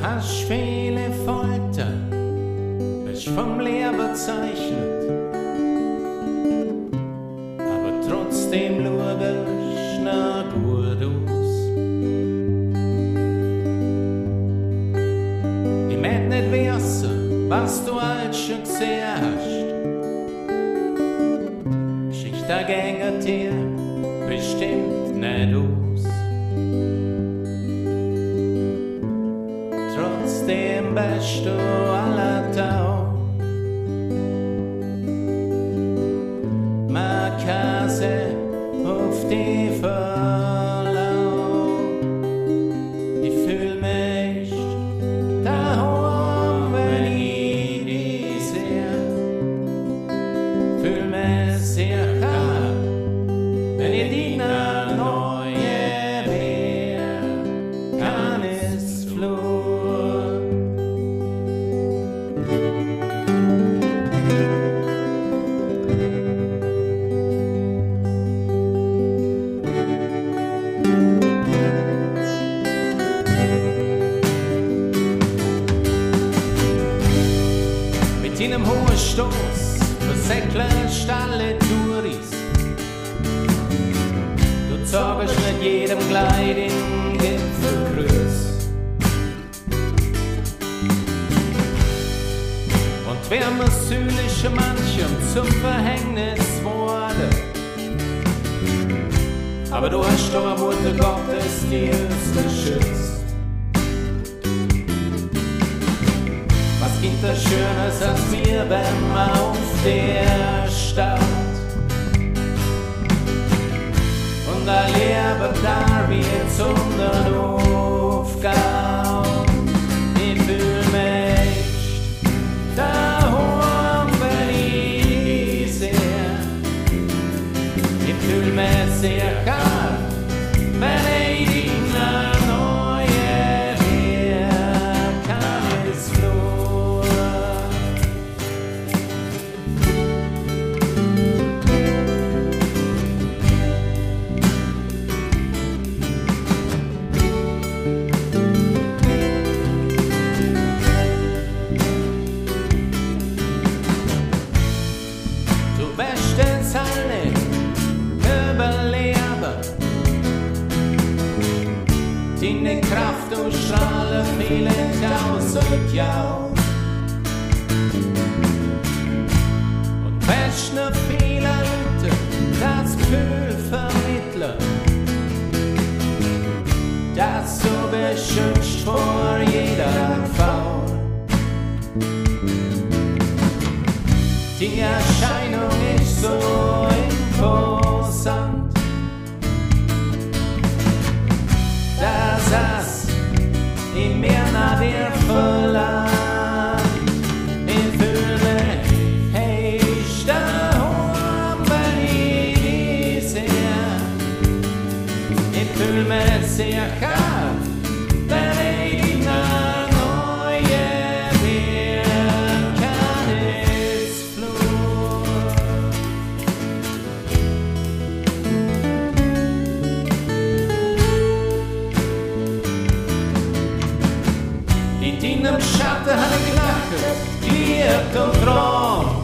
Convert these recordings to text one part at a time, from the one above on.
hast viele Folter, bist vom Lehr bezeichnet, aber trotzdem schaust na gut aus. Ich möcht nicht wissen, was du alles schon gesehen hast. Geschichte gänget dir bestimmt nicht aus. Trotzdem bist du aller Tag. Man kann sich auf die verlassen. Ich fühl mich daheim, wenn ich dich sehe. Fühl mich sicher, wenn ich dich nach neue Meer kann es floh. In einem hohen Stoß versäckelst alle Touris. Du zeigst nicht jedem gleich den Gipfelkreuz. Und wärmer südliche manchem zum Verhängnis wurde. Aber du hast doch Mutter Gottes die höchste Schütz. Was gibt das Schönes als wir, wenn man auf der Stadt und da lebe da wie jetzt unter Aufgabe. Ich fühl mich daheim, wenn ich dich sehe. Ich fühl mich sicher, wenn ich dich nach neue Meer kann es floh. Du wirst es alle überleben. Deine Kraft und Strahlen viele tausend Jahre. Und wirst noch viele Leute das Gefühl vermitteln, dass du beschützt vor jeder Gefahr. Die Erscheinung ist so imposant, dass es in mir nach dir verlangt. Ich fühl mich echt daheim, wenn ich dich sehe. Ich fühl mich sicher, wenn ich dich nach neue Meer kann es floh. In deinem Schatten hat ich gelacht, geliebt und Traum.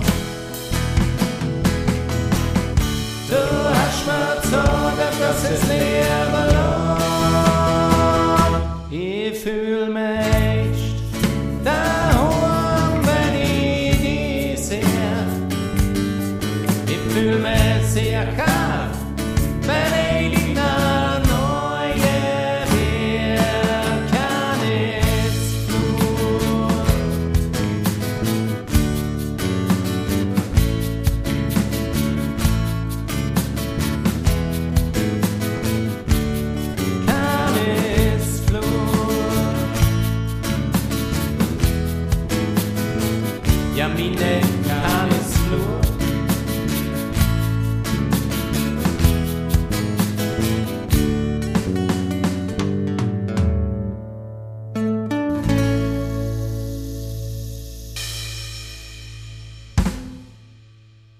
Du hast mir gesagt, dass es Leben lohnt. Ich fühl mich daheim, wenn ich dich sehe. Ich fühl mich sicher, wenn ich dich nach neue Meer kann es floh. Kann es floh. Ja, meine kann es floh.